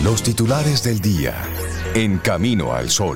Los titulares del día en Camino al Sol.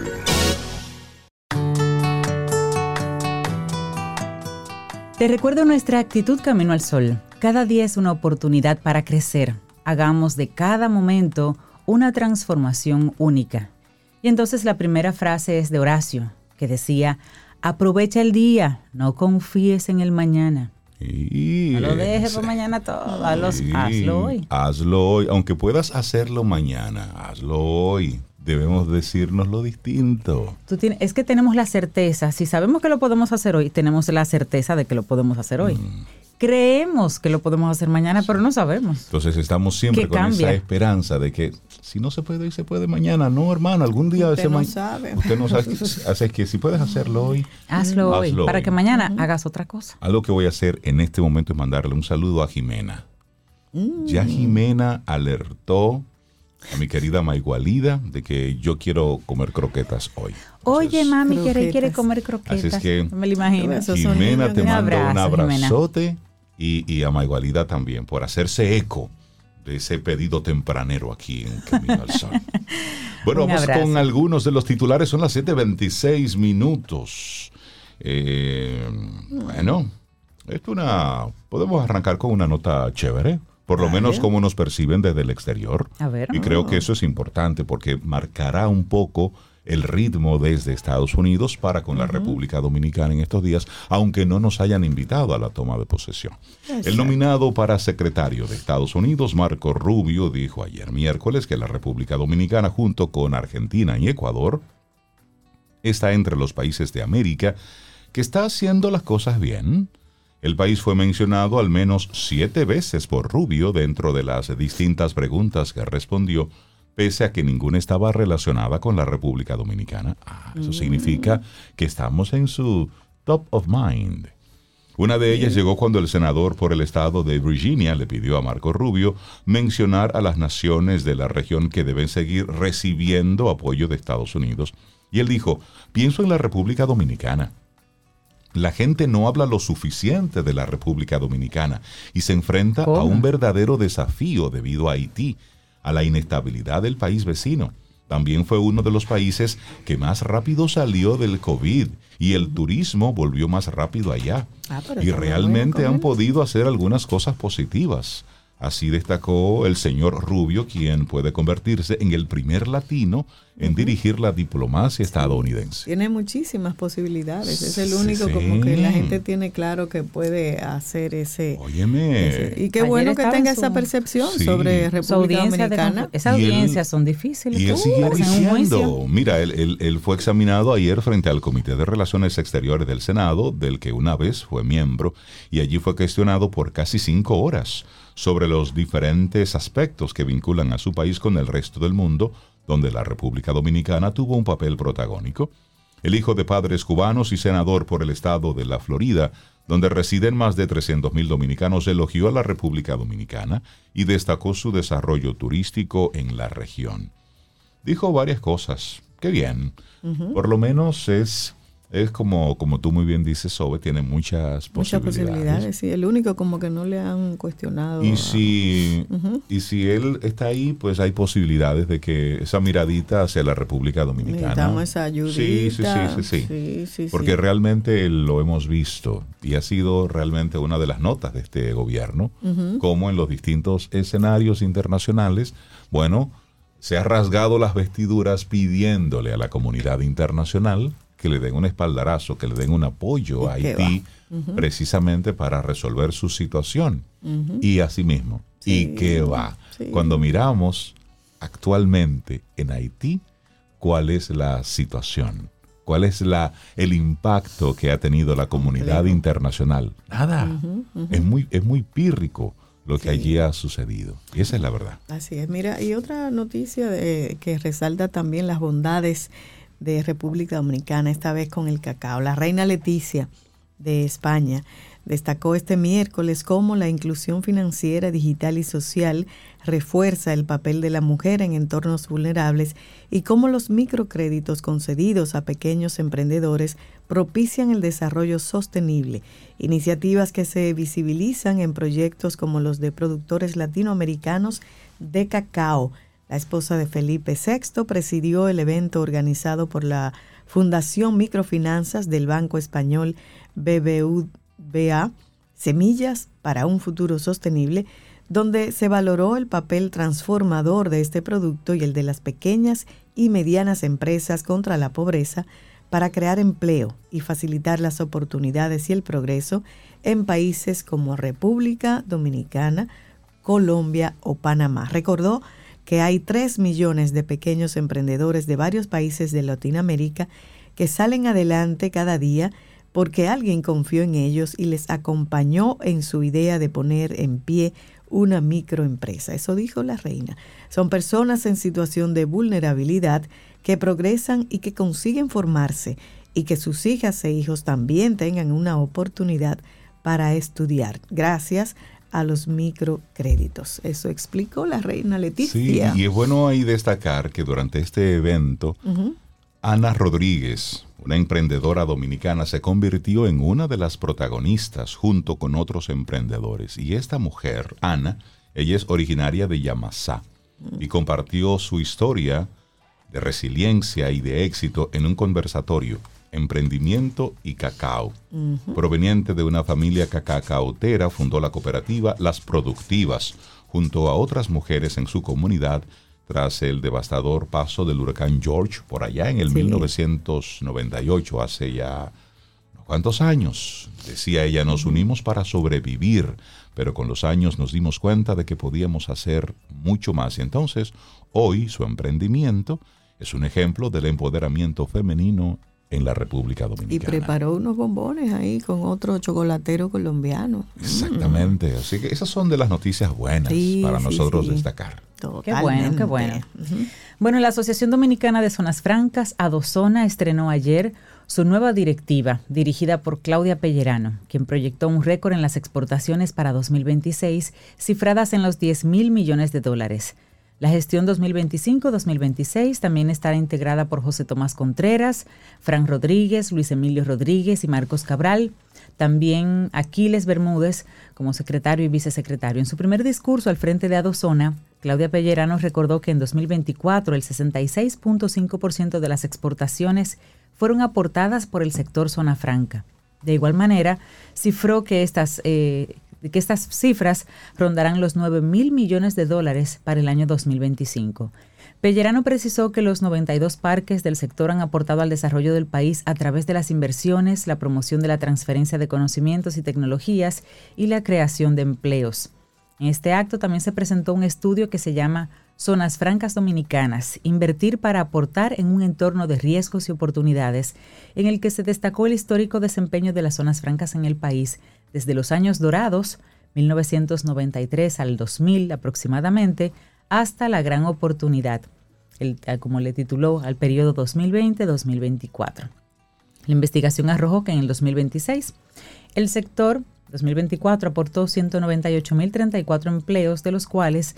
Te recuerdo nuestra actitud Camino al Sol. Cada día es una oportunidad para crecer. Hagamos de cada momento una transformación única. Y entonces la primera frase es de Horacio, que decía: aprovecha el día, no confíes en el mañana. No lo dejes por mañana todo, hazlo hoy. Hazlo hoy, aunque puedas hacerlo mañana, hazlo hoy. Debemos decirnos lo distinto. Es que tenemos la certeza, si sabemos que lo podemos hacer hoy, tenemos la certeza de que lo podemos hacer hoy. Creemos que lo podemos hacer mañana, pero no sabemos. Entonces estamos siempre con esa esperanza de que si no se puede hoy, se puede mañana. No, hermano, algún día... Usted no sabe. Usted no sabe. Así que si puedes hacerlo hoy, hazlo hoy, para que mañana hagas otra cosa. Algo que voy a hacer en este momento es mandarle un saludo a Jimena. Ya Jimena alertó a mi querida Maigualida de que yo quiero comer croquetas hoy. Oye, mami, quiere comer croquetas. Así es que me lo imagino. Jimena, te mando un abrazote. Jimena. Y a Maigualida también, por hacerse eco de ese pedido tempranero aquí en Camino al Sol. Bueno, vamos con algunos de los titulares. Son las 7:26 minutos. Bueno, podemos arrancar con una nota chévere. Por lo menos cómo nos perciben desde el exterior. A ver. Y creo que eso es importante porque marcará un poco el ritmo desde Estados Unidos para con la República Dominicana en estos días, aunque no nos hayan invitado a la toma de posesión. El nominado para secretario de Estados Unidos, Marco Rubio, dijo ayer miércoles que la República Dominicana, junto con Argentina y Ecuador, está entre los países de América que está haciendo las cosas bien. El país fue mencionado al menos 7 veces por Rubio dentro de las distintas preguntas que respondió, pese a que ninguna estaba relacionada con la República Dominicana. Eso significa que estamos en su top of mind. Una de ellas llegó cuando el senador por el estado de Virginia le pidió a Marco Rubio mencionar a las naciones de la región que deben seguir recibiendo apoyo de Estados Unidos. Y él dijo: pienso en la República Dominicana. La gente no habla lo suficiente de la República Dominicana y se enfrenta a un verdadero desafío debido a Haití, a la inestabilidad del país vecino. También fue uno de los países que más rápido salió del COVID y el turismo volvió más rápido allá. Y realmente han podido hacer algunas cosas positivas. Así destacó el señor Rubio, quien puede convertirse en el primer latino en dirigir la diplomacia estadounidense. Tiene muchísimas posibilidades. Es el único como que la gente tiene claro que puede hacer ese... Óyeme. Y qué bueno que tenga esa percepción sobre República Dominicana. Esas audiencias son difíciles. Y él siguió diciendo, mira, él fue examinado ayer frente al Comité de Relaciones Exteriores del Senado, del que una vez fue miembro, y allí fue cuestionado por casi 5 horas sobre los diferentes aspectos que vinculan a su país con el resto del mundo, donde la República Dominicana tuvo un papel protagónico. El hijo de padres cubanos y senador por el estado de la Florida, donde residen más de 300,000 dominicanos, elogió a la República Dominicana y destacó su desarrollo turístico en la región. Dijo varias cosas. ¡Qué bien! Por lo menos es como tú muy bien dices, Sobe, tiene muchas posibilidades. Sí. El único como que no le han cuestionado. Y si él está ahí, pues hay posibilidades de que esa miradita hacia la República Dominicana. Necesitamos esa ayudita. Sí. Porque realmente lo hemos visto y ha sido realmente una de las notas de este gobierno, como en los distintos escenarios internacionales, bueno, se ha rasgado las vestiduras pidiéndole a la comunidad internacional que le den un espaldarazo, que le den un apoyo a Haití, precisamente para resolver su situación. Y así mismo. ¿Y qué va? Cuando miramos actualmente en Haití, ¿cuál es la situación? ¿Cuál es el impacto que ha tenido la comunidad internacional? Nada. Es muy pírrico lo que allí ha sucedido. Y esa es la verdad. Así es. Mira, y otra noticia que resalta también las bondades de República Dominicana, esta vez con el cacao. La reina Leticia de España destacó este miércoles cómo la inclusión financiera, digital y social refuerza el papel de la mujer en entornos vulnerables y cómo los microcréditos concedidos a pequeños emprendedores propician el desarrollo sostenible, iniciativas que se visibilizan en proyectos como los de productores latinoamericanos de cacao, La esposa de Felipe VI presidió el evento organizado por la Fundación Microfinanzas del Banco Español BBVA, Semillas para un Futuro Sostenible, donde se valoró el papel transformador de este producto y el de las pequeñas y medianas empresas contra la pobreza para crear empleo y facilitar las oportunidades y el progreso en países como República Dominicana, Colombia o Panamá. Recordó que hay 3 millones de pequeños emprendedores de varios países de Latinoamérica que salen adelante cada día porque alguien confió en ellos y les acompañó en su idea de poner en pie una microempresa. Eso dijo la reina. Son personas en situación de vulnerabilidad que progresan y que consiguen formarse y que sus hijas e hijos también tengan una oportunidad para estudiar gracias a los microcréditos. Eso explicó la reina Leticia. Sí, y es bueno ahí destacar que durante este evento, Ana Rodríguez, una emprendedora dominicana, se convirtió en una de las protagonistas junto con otros emprendedores. Y esta mujer, Ana, ella es originaria de Yamasá y compartió su historia de resiliencia y de éxito en un conversatorio, Emprendimiento y Cacao. Proveniente de una familia cacaotera, fundó la cooperativa Las Productivas junto a otras mujeres en su comunidad tras el devastador paso del huracán George por allá en el 1998, hace ya ¿cuántos años? Decía ella, nos unimos para sobrevivir, pero con los años nos dimos cuenta de que podíamos hacer mucho más. Y entonces, hoy su emprendimiento es un ejemplo del empoderamiento femenino en la República Dominicana. Y preparó unos bombones ahí con otro chocolatero colombiano. Exactamente. Así que esas son de las noticias buenas para nosotros destacar. Totalmente. Qué bueno, qué bueno. Bueno, la Asociación Dominicana de Zonas Francas, ADOZONA, estrenó ayer su nueva directiva, dirigida por Claudia Pellerano, quien proyectó un récord en las exportaciones para 2026, cifradas en los $10,000 millones. La gestión 2025-2026 también estará integrada por José Tomás Contreras, Fran Rodríguez, Luis Emilio Rodríguez y Marcos Cabral. También Aquiles Bermúdez como secretario y vicesecretario. En su primer discurso al frente de ADOZONA, Claudia Pellerano recordó que en 2024 el 66.5% de las exportaciones fueron aportadas por el sector zona franca. De igual manera, cifró que estas cifras rondarán los $9,000 millones para el año 2025. Pellerano precisó que los 92 parques del sector han aportado al desarrollo del país a través de las inversiones, la promoción de la transferencia de conocimientos y tecnologías y la creación de empleos. En este acto también se presentó un estudio que se llama Zonas Francas Dominicanas, invertir para aportar en un entorno de riesgos y oportunidades, en el que se destacó el histórico desempeño de las zonas francas en el país desde los años dorados, 1993 al 2000 aproximadamente, hasta la gran oportunidad, como le tituló, al periodo 2020-2024. La investigación arrojó que en el 2026 el sector 2024 aportó 198.034 empleos, de los cuales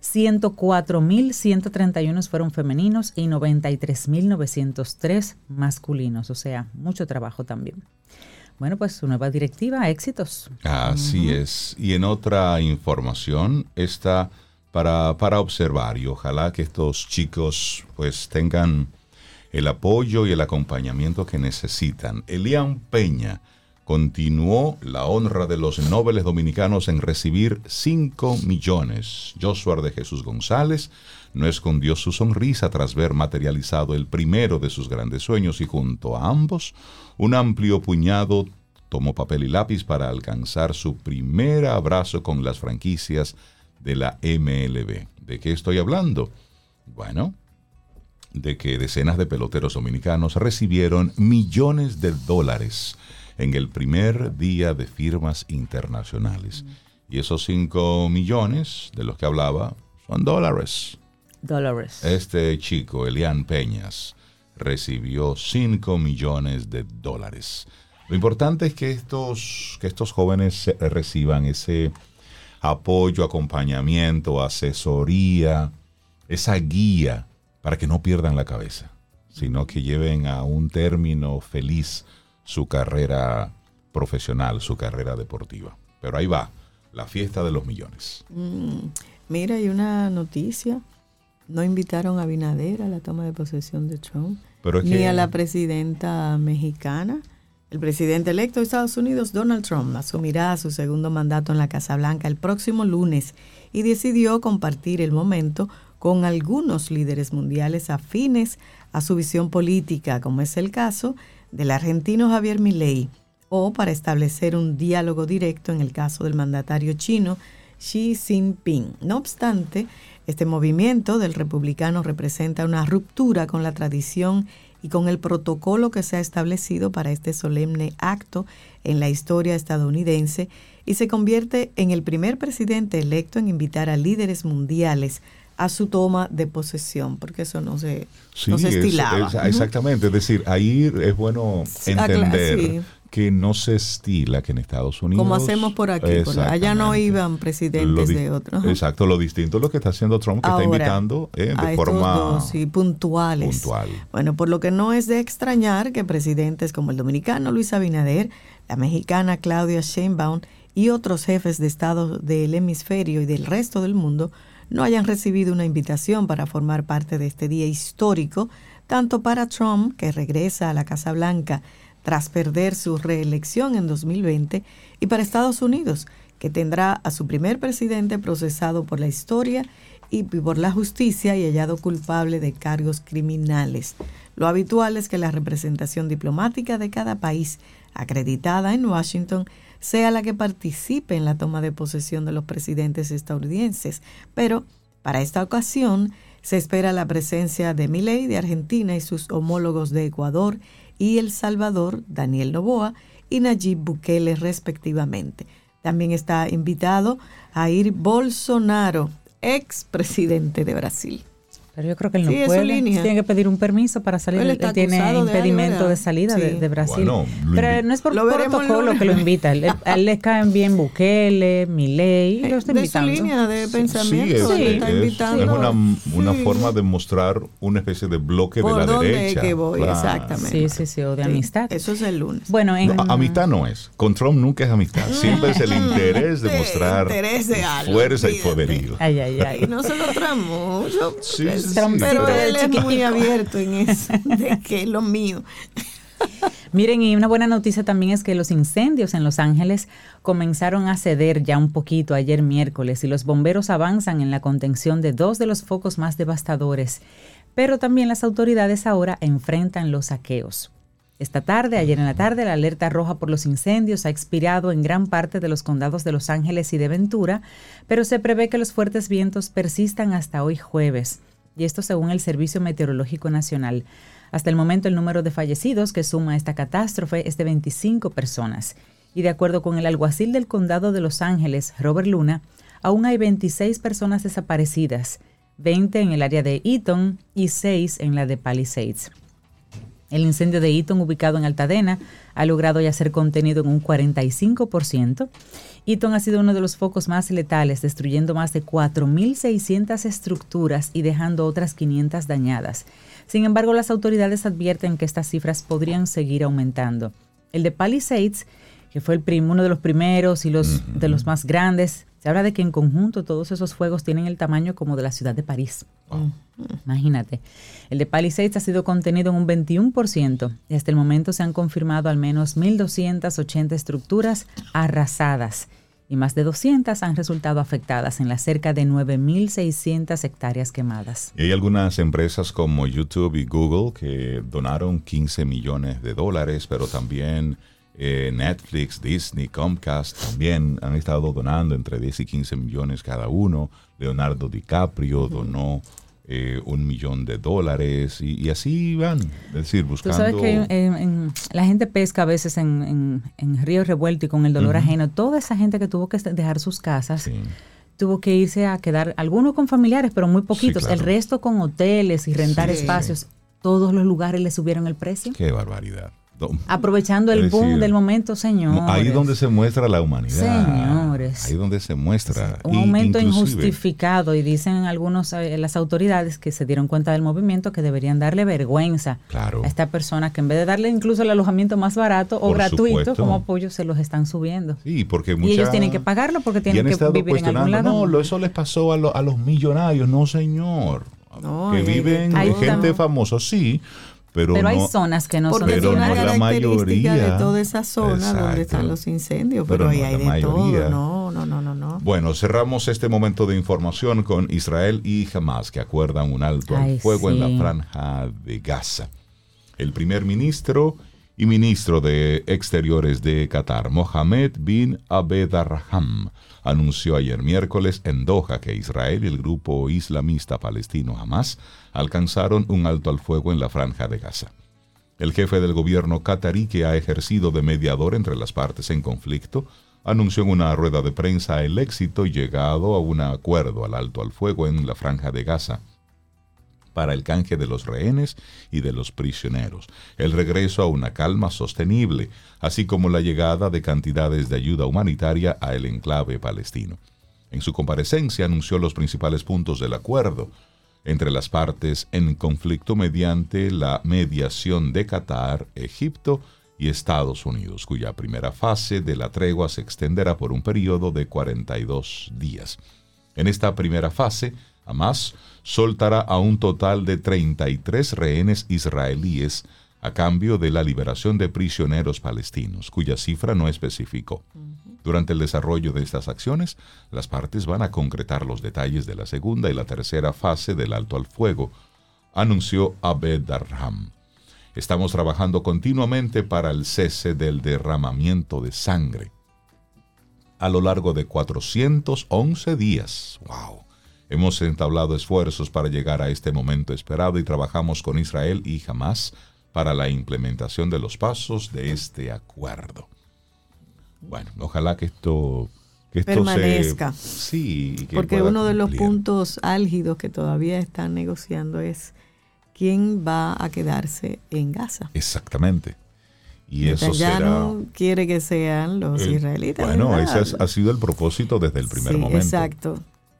104.131 fueron femeninos y 93.903 masculinos, o sea, mucho trabajo también. Bueno, pues su nueva directiva, éxitos. Así es. Y en otra información está para observar, y ojalá que estos chicos pues tengan el apoyo y el acompañamiento que necesitan. Elian Peña continuó la honra de los nobles dominicanos en recibir 5 millones. Joshua de Jesús González no escondió su sonrisa tras ver materializado el primero de sus grandes sueños y junto a ambos, un amplio puñado tomó papel y lápiz para alcanzar su primer abrazo con las franquicias de la MLB. ¿De qué estoy hablando? Bueno, de que decenas de peloteros dominicanos recibieron millones de dólares en el primer día de firmas internacionales. Y esos 5 millones de los que hablaba son dólares. Este chico, Elian Peñas, recibió 5 millones de dólares. Lo importante es que estos jóvenes reciban ese apoyo, acompañamiento, asesoría, esa guía para que no pierdan la cabeza, sino que lleven a un término feliz su carrera profesional, su carrera deportiva. Pero ahí va, la fiesta de los millones. Mira, hay una noticia No invitaron a Abinader a la toma de posesión de Trump, pero ni a la presidenta mexicana. El presidente electo de Estados Unidos, Donald Trump, asumirá su segundo mandato en la Casa Blanca el próximo lunes y decidió compartir el momento con algunos líderes mundiales afines a su visión política, como es el caso del argentino Javier Milei, o para establecer un diálogo directo en el caso del mandatario chino Xi Jinping. No obstante, este movimiento del republicano representa una ruptura con la tradición y con el protocolo que se ha establecido para este solemne acto en la historia estadounidense y se convierte en el primer presidente electo en invitar a líderes mundiales a su toma de posesión, porque eso no se estilaba. Exactamente, es decir, ahí es bueno entender que no se estila que en Estados Unidos... Como hacemos por aquí, allá no iban presidentes de otros. Exacto, lo distinto es lo que está haciendo Trump, que ahora, está invitando de forma puntuales. Bueno, por lo que no es de extrañar que presidentes como el dominicano Luis Abinader, la mexicana Claudia Sheinbaum y otros jefes de Estado del hemisferio y del resto del mundo no hayan recibido una invitación para formar parte de este día histórico, tanto para Trump, que regresa a la Casa Blanca tras perder su reelección en 2020, y para Estados Unidos, que tendrá a su primer presidente procesado por la historia y por la justicia y hallado culpable de cargos criminales. Lo habitual es que la representación diplomática de cada país acreditada en Washington sea la que participe en la toma de posesión de los presidentes estadounidenses, pero para esta ocasión se espera la presencia de Milei de Argentina y sus homólogos de Ecuador y El Salvador, Daniel Noboa y Nayib Bukele respectivamente. También está invitado Jair Bolsonaro, expresidente de Brasil. Pero yo creo que él no puede. Tiene que pedir un permiso para salir. Él tiene impedimento de salida de Brasil. Bueno, pero no es por protocolo que lo invita. A él le caen bien Bukele, Milei, lo está invitando. De su línea de pensamiento está invitando. Es una forma de mostrar una especie de bloque de la derecha. Es que voy, exactamente. Sí, o de amistad. Eso es el lunes. Bueno, amistad no es. Con Trump nunca es amistad. Siempre es el interés de mostrar fuerza y poderío. Ay. No se lo tramo. Sí. Pero él es muy abierto en eso, de que es lo mío. Miren, y una buena noticia también es que los incendios en Los Ángeles comenzaron a ceder ya un poquito ayer miércoles y los bomberos avanzan en la contención de 2 de los focos más devastadores. Pero también las autoridades ahora enfrentan los saqueos. Ayer en la tarde, la alerta roja por los incendios ha expirado en gran parte de los condados de Los Ángeles y de Ventura, pero se prevé que los fuertes vientos persistan hasta hoy jueves. Y esto según el Servicio Meteorológico Nacional. Hasta el momento el número de fallecidos que suma esta catástrofe es de 25 personas. Y de acuerdo con el alguacil del condado de Los Ángeles, Robert Luna, aún hay 26 personas desaparecidas, 20 en el área de Eaton y 6 en la de Palisades. El incendio de Eaton, ubicado en Altadena, ha logrado ya ser contenido en un 45%. Eaton ha sido uno de los focos más letales, destruyendo más de 4.600 estructuras y dejando otras 500 dañadas. Sin embargo, las autoridades advierten que estas cifras podrían seguir aumentando. El de Palisades, que fue uno de los primeros y de los más grandes, se habla de que en conjunto todos esos fuegos tienen el tamaño como de la ciudad de París. Wow. Imagínate. El de Palisades ha sido contenido en un 21% y hasta el momento se han confirmado al menos 1.280 estructuras arrasadas y más de 200 han resultado afectadas en las cerca de 9.600 hectáreas quemadas. Y hay algunas empresas como YouTube y Google que donaron $15 millones, pero también Netflix, Disney, Comcast también han estado donando entre 10 y 15 millones cada uno. Leonardo DiCaprio donó $1 millón y así van, es decir, buscando... Tú sabes que la gente pesca a veces en río revuelto y con el dolor ajeno. Toda esa gente que tuvo que dejar sus casas, tuvo que irse a quedar, algunos con familiares, pero muy poquitos, el resto con hoteles y rentar espacios. Todos los lugares le subieron el precio. ¡Qué barbaridad! Aprovechando el boom del momento, señores. Ahí es donde se muestra la humanidad. Señores. Ahí es donde se muestra. Un aumento injustificado, y dicen algunos, las autoridades que se dieron cuenta del movimiento, que deberían darle vergüenza a esta persona, que en vez de darle incluso el alojamiento más barato o gratuito, como apoyo, se los están subiendo. Sí, porque y ellos tienen que pagarlo porque tienen que vivir en algún lado. No, eso les pasó a los millonarios. No, señor. No, que viven Hay gente famosa, sí, pero hay no, zonas que no son porque es pero una no la característica mayoría. de toda esa zona Exacto. donde están los incendios, Pero pero ahí no hay la de mayoría. todo. No. Bueno, cerramos este momento de información con Israel y Hamas, que acuerdan un alto al fuego en la franja de Gaza. El primer ministro y ministro de Exteriores de Qatar, Mohammed bin Abed Arham, anunció ayer miércoles en Doha que Israel y el grupo islamista palestino Hamas alcanzaron un alto al fuego en la franja de Gaza. El jefe del gobierno qatarí, que ha ejercido de mediador entre las partes en conflicto, anunció en una rueda de prensa el éxito y llegado a un acuerdo al alto al fuego en la franja de Gaza para el canje de los rehenes y de los prisioneros, el regreso a una calma sostenible, así como la llegada de cantidades de ayuda humanitaria a el enclave palestino. En su comparecencia anunció los principales puntos del acuerdo entre las partes en conflicto mediante la mediación de Qatar, Egipto y Estados Unidos, cuya primera fase de la tregua se extenderá por un periodo de 42 días. En esta primera fase, Hamas soltará a un total de 33 rehenes israelíes a cambio de la liberación de prisioneros palestinos, cuya cifra no especificó. Durante el desarrollo de estas acciones, las partes van a concretar los detalles de la segunda y la tercera fase del alto al fuego, anunció Abed Arham. Estamos trabajando continuamente para el cese del derramamiento de sangre. A lo largo de 411 días, ¡wow!, hemos entablado esfuerzos para llegar a este momento esperado y trabajamos con Israel y Hamas para la implementación de los pasos de este acuerdo. Bueno, ojalá que esto permanezca. Sí, que porque pueda uno de los cumplir. puntos álgidos que todavía están negociando es quién va a quedarse en Gaza. Exactamente. Y eso será... no quiere que sean los israelitas. Bueno, ¿verdad? ese ha sido el propósito desde el primer momento. Exacto.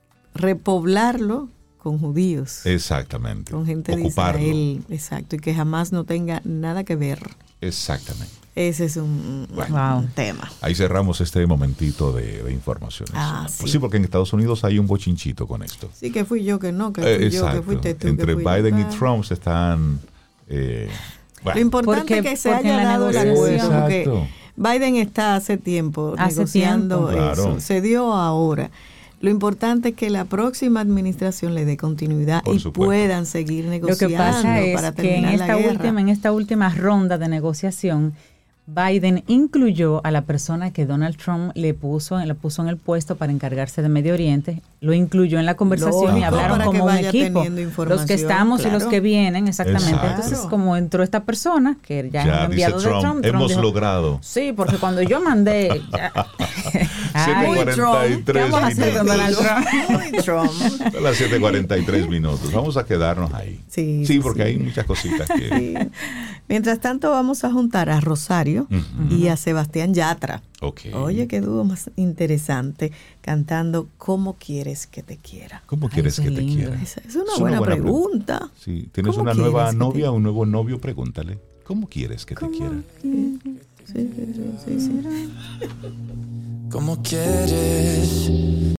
Repoblarlo con judíos. Exactamente. Con gente Ocuparlo. de Israel. Exacto. Y que jamás no tenga nada que ver. Exactamente. Ese es un tema. Ahí cerramos este momentito de informaciones. Sí. Porque en Estados Unidos hay un bochinchito con esto. Sí, que fui yo, que no, que fui yo, que fuiste tú. Entre que Biden y yo. Trump se están... Lo importante es que se haya dado el acuerdo, porque Biden está hace tiempo negociando eso. Claro. Se dio ahora. Lo importante es que la próxima administración le dé continuidad y puedan seguir negociando. Lo que pasa es para que en esta última ronda de negociación, Biden incluyó a la persona que Donald Trump le puso en el puesto para encargarse de Medio Oriente, lo incluyó en la conversación y hablaron como un equipo, los que estamos y los que vienen, exactamente. Exacto. Entonces, como entró esta persona, que ya es un enviado dice de Trump, hemos dijo, logrado. Sí, porque cuando yo mandé... 7:43 ¿qué vamos a hacer con Donald Trump? A las 7:43 minutos. Vamos a quedarnos ahí. Sí, porque hay muchas cositas que... Sí. Mientras tanto, vamos a juntar a Rosario y a Sebastián Yatra. Okay. Oye, qué dúo más interesante, cantando ¿Cómo quieres que te quiera? ¿Cómo quieres que te quiera? Es una buena pregunta. Sí, tienes una nueva novia, un nuevo novio, pregúntale, ¿cómo quieres que te quiera? Sí. ¿Cómo quieres